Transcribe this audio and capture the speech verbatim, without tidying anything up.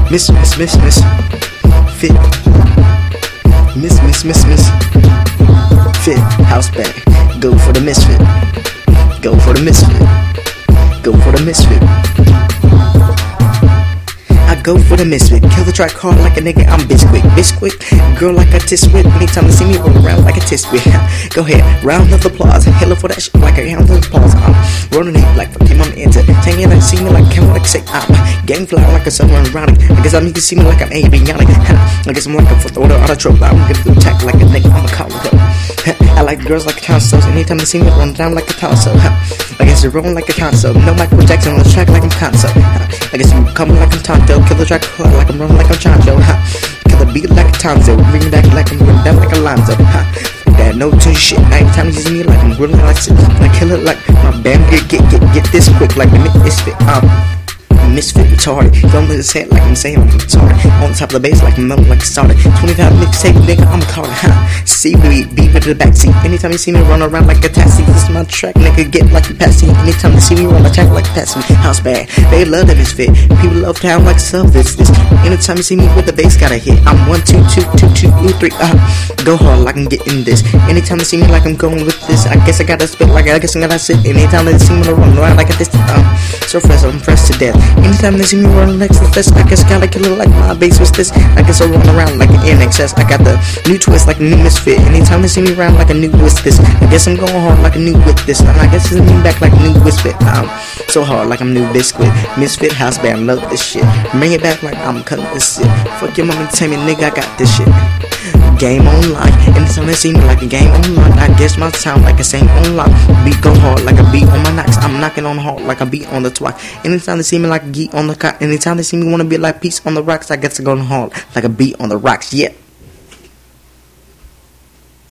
Miss, miss, miss, miss. Fit. Miss, miss, miss, miss. Fit. House band. Go for the misfit. Go for the misfit. Go for the misfit. I go for the misfit. Kill the track hard like a nigga, I'm biscuit. Biscuit, girl like a tiswit. Anytime you see me roll around like a tiswit. Go ahead, round of applause. Hella for that shit like a round of applause. I'm rolling it like fucking I'm into. Take it and see me like I'm like say I'm game fly like a summer around it. I guess I need to see me like I'm avionic. I guess I'm like a fourth order out of trouble. I'm gonna do attack like a nigga, I'm a call it up. I like girls like a console. Anytime you see me run down like a console. I guess you're rolling like a console. No Michael Jackson on the track like I'm console. I guess I'm coming like I'm Tonto. Kill the track hard like I'm rolling like I'm Chancho. Kill the beat like a Tonzo. Bring back like I'm going down like a Lonzo. That no to shit. Anytime you see me like I'm grilling like shit. I kill it like my bam. Get get get get this quick like the misfit. Um. Misfit retarded. Don't let it say it like I'm saying I'm retarded. On top of the bass like I'm melting like a starter. twenty-five mixtape nigga, I'm a caller. Huh? See me beat with the backseat. Anytime you see me run around like a taxi, this is my track, nigga. Get like a passy. Anytime you see me run a track like a taxi, house bad. They love the misfit. People love town like self. This this. Anytime you see me with the bass, gotta hit. I'm one two two two two two three. Uh, go hard like I'm getting this. Anytime you see me like I'm going with this, I guess I gotta spit like I guess I gotta sit. Anytime they see me run around like a this, um, so fresh, I'm fresh to death. Anytime they see me running next to this, I guess gotta kill it like my bass was this. I guess I run around like an N X S. I got the new twist like a new misfit. Anytime they see me around like a new twist this, I guess I'm going hard like a new with this. And I guess it's me back like a new misfit. I'm so hard like I'm new biscuit. Misfit house band, love this shit. Bring it back like I'm cutting this shit. Fuck your mama, tell me nigga I got this shit. Game online. Anytime they see me like a game online, I guess my sound like a same online. Beat go hard like a beat on my knocks. I'm knocking on hard like a beat on the twat. Anytime they see me like a geek on the cot. Anytime they see me wanna be like peace on the rocks, I guess I go hard like a beat on the rocks. Yeah.